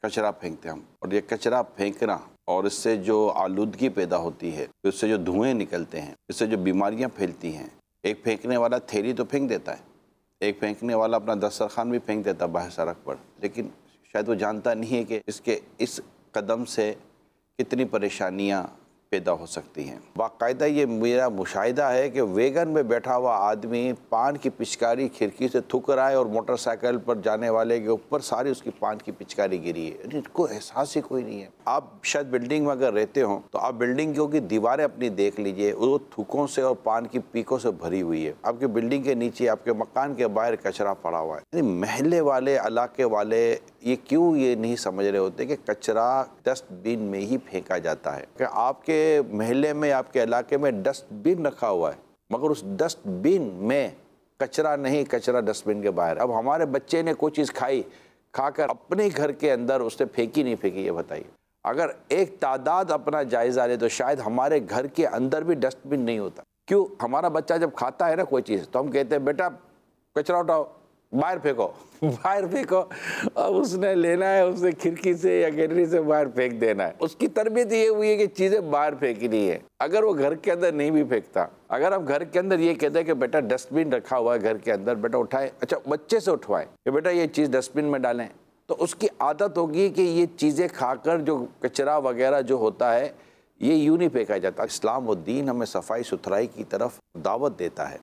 कचरा फेंकते हैं हम, और ये कचरा फेंकना और इससे जो आलूदगी पैदा होती है, इससे जो धुएं निकलते हैं, इससे जो बीमारियां फैलती हैं। एक फेंकने वाला थैली तो फेंक देता है, एक फेंकने वाला अपना दस्तरखान भी फेंक देता है बाहर सड़क पर, लेकिन शायद वो जानता नहीं है कि इसके इस कदम से कितनी परेशानियां पैदा हो सकती हैं। बाकायदा ये मेरा मुशाहिदा है कि वैगन में बैठा हुआ आदमी पान की पिचकारी खिड़की से थूक रहा है और मोटरसाइकिल पर जाने वाले के ऊपर सारी उसकी पान की पिचकारी गिरी है। इनको एहसास ही कोई नहीं है। आप शायद बिल्डिंग में अगर रहते हो तो आप बिल्डिंग की दीवारें अपनी देख लीजिए, वो थूकों से और पान की पीकों से भरी हुई है। आपके बिल्डिंग के नीचे, आपके मकान के बाहर कचरा पड़ा हुआ है। महल्ले वाले, इलाके वाले ये क्यों ये नहीं समझ रहे होते कि कचरा डस्टबिन में ही फेंका जाता है। कि आपके महल्ले में, आपके इलाके में डस्टबिन रखा हुआ है, मगर उस डस्टबिन में कचरा नहीं, कचरा डस्टबिन के बाहर। अब हमारे बच्चे ने कोई चीज़ खाई, खाकर अपने घर के अंदर उसने फेंकी नहीं फेंकी, ये बताइए। अगर एक तादाद अपना जायज़ा ले तो शायद हमारे घर के अंदर भी डस्टबिन नहीं होता। क्यों? हमारा बच्चा जब खाता है ना कोई चीज़, तो हम कहते हैं बेटा कचरा उठाओ, बाहर फेंको, बाहर फेंको। अब उसने लेना है, उसने खिड़की से या गैलरी से बाहर फेंक देना है। उसकी तरबियत ये हुई है कि चीज़ें बाहर फेंकनी है। अगर वो घर के अंदर नहीं भी फेंकता, अगर हम घर के अंदर ये कहते हैं कि बेटा डस्टबिन रखा हुआ है घर के अंदर, बेटा उठाए, अच्छा बच्चे से उठवाएं कि बेटा ये चीज़ डस्टबिन में डालें, तो उसकी आदत होगी कि ये चीज़ें खाकर जो कचरा वगैरह जो होता है ये यूँ नहीं फेंका जाता। इस्लाम और दीन हमें सफाई सुथराई की तरफ दावत देता है।